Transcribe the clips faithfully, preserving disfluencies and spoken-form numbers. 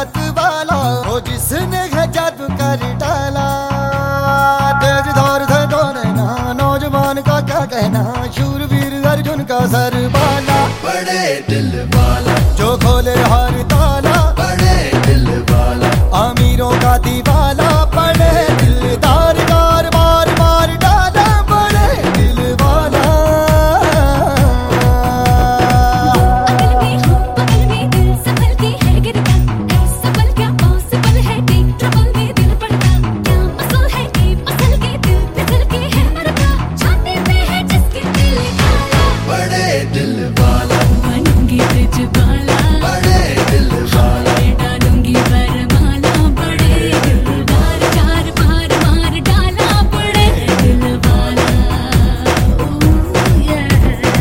मत वाला हो जिसने है जादू कर डाला। तेज धार से डोरना नौजवान का क्या कहना, शूरवीर अर्जुन का सर बाला। बड़े दिल वाला जो खोले हर ताला, बड़े दिल वाला अमीरों का दीवाला। बड़े दिलदार कार मार मार डाला, बड़े दिल वाला। अकल में हो बगल में दिल संभल के है गिरता, ऐसा पल क्या पॉसिबल है, डीप ट्रबल में दिल पड़ता। क्या मसल है डीप असल के दिल फिसल के है मरता, छाती पे है जिसके दिल काला। बड़े दिल वाला बनूंगी ब्रिज वाला, बड़े दिल वाला डालूंगी वरमाला। बड़े दिल वाला चार बार मार डाला, बड़े दिल वाला। ओह yeah।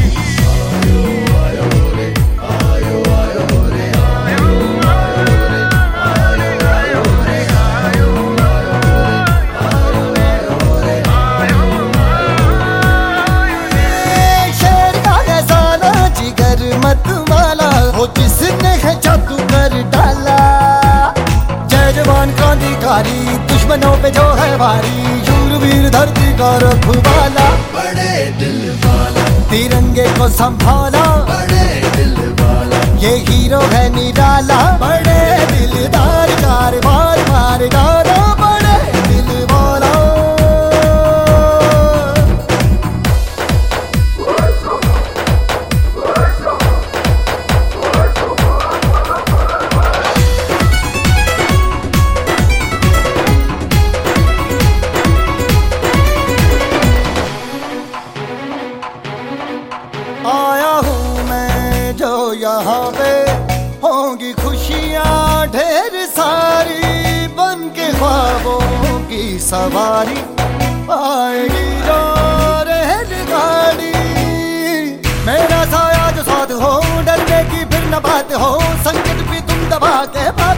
शेर का ऐसा ना जिगर मत वाला हो जिसने है जादू कर डाला। जय जवान क्रांतिकारी दुश्मनों पे जो है भारी, शूरवीर धरती का रखवाला। बड़े दिल वाला तिरंगे को संभाला, बड़े दिल वाला ये हीरो है निराला। बड़े दिलदार कार मार मार डाला, बड़े दिल वाला। आया हूँ मैं जो यहाँ पे, होंगी खुशियाँ ढेर सारी। बन के ख्वाबों की सवारी आएगी जो रेलगाड़ी। मेरा साया जो साथ हो, डरने की फिर न बात हो, संकट भी तुम दबा के